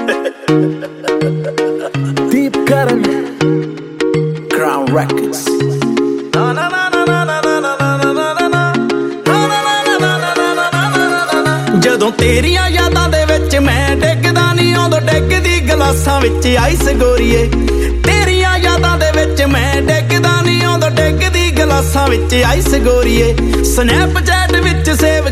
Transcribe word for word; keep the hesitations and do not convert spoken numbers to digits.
Deep Karan, Crown Records. ਜਦੋਂ ਤੇਰੀਆਂ ਯਾਦਾਂ ਦੇ ਵਿੱਚ ਮੈਂ ਡਿੱਗਦਾ ਨਹੀਂ ਉਦੋਂ ਡਿੱਗਦੀ ਗਲਾਸਾਂ ਵਿੱਚ ਆਈਸ ਗੋਰੀਏ। ਤੇਰੀਆਂ ਯਾਦਾਂ ਦੇ ਵਿੱਚ ਮੈਂ ਡਿੱਗਦਾ ਨਹੀਂ ਉਦੋਂ ਡਿੱਗਦੀ ਗਲਾਸਾਂ ਵਿੱਚ ਆਈਸ ਗੋਰੀਏ। ਸਨੈਪਚੈਟ ਵਿੱਚ ਸੇਵ